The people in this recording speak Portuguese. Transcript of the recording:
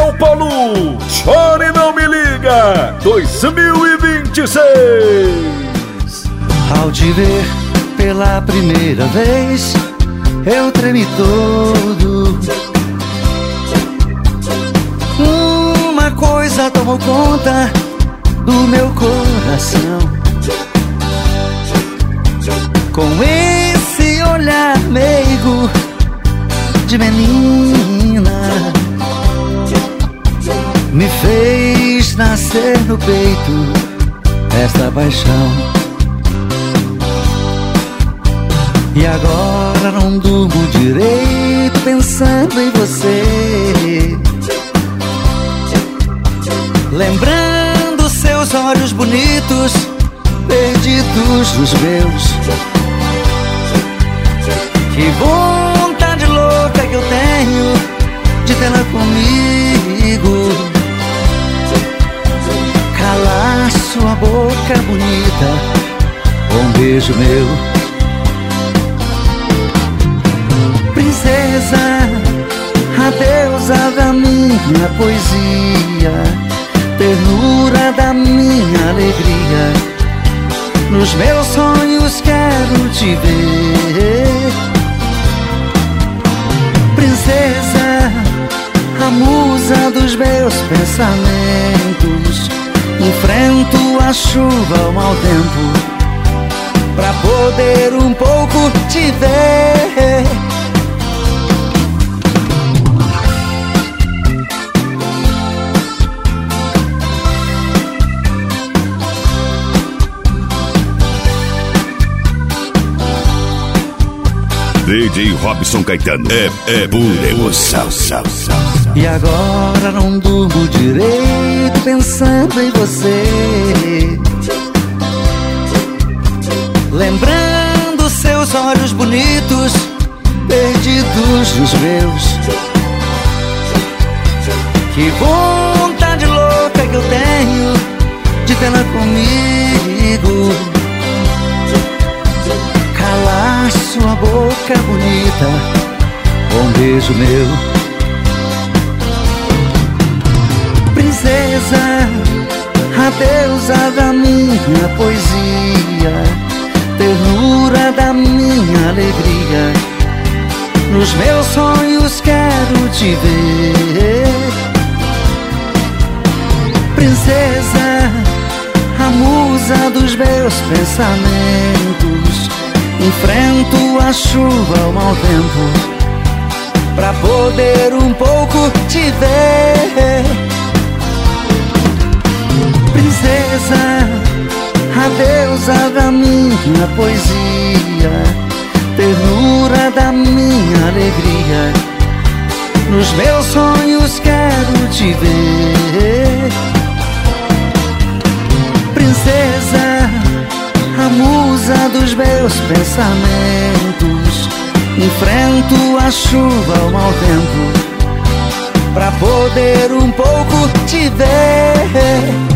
São Paulo, Chore Não Me Liga 2026. Ao te ver pela primeira vez, eu tremi todo. Uma coisa tomou conta do meu coração. Com esse olhar meigo de menina, me fez nascer no peito esta paixão. E agora não durmo direito pensando em você, lembrando seus olhos bonitos perdidos nos meus. Que vontade louca que eu tenho de tê-la comigo, calar sua boca bonita com um beijo meu. Princesa, a deusa da minha poesia, ternura da minha alegria, nos meus sonhos quero te ver. Princesa, a musa dos meus pensamentos, enfrento a chuva, o mau tempo, pra poder um pouco te ver. DJ Robson Caetano é pura emoção. E agora não durmo direito pensando em você, lembrando seus olhos bonitos perdidos nos meus. Que vontade louca que eu tenho de tê-la comigo, calar sua boca bonita com um beijo meu. Princesa, a deusa da minha poesia, ternura da minha alegria, nos meus sonhos quero te ver. Princesa, a musa dos meus pensamentos, enfrento a chuva, o mau tempo, pra poder um pouco te ver. Princesa, a deusa da minha poesia, ternura da minha alegria, nos meus sonhos quero te ver. Princesa, a musa dos meus pensamentos, enfrento a chuva, o mau tempo, pra poder um pouco te ver.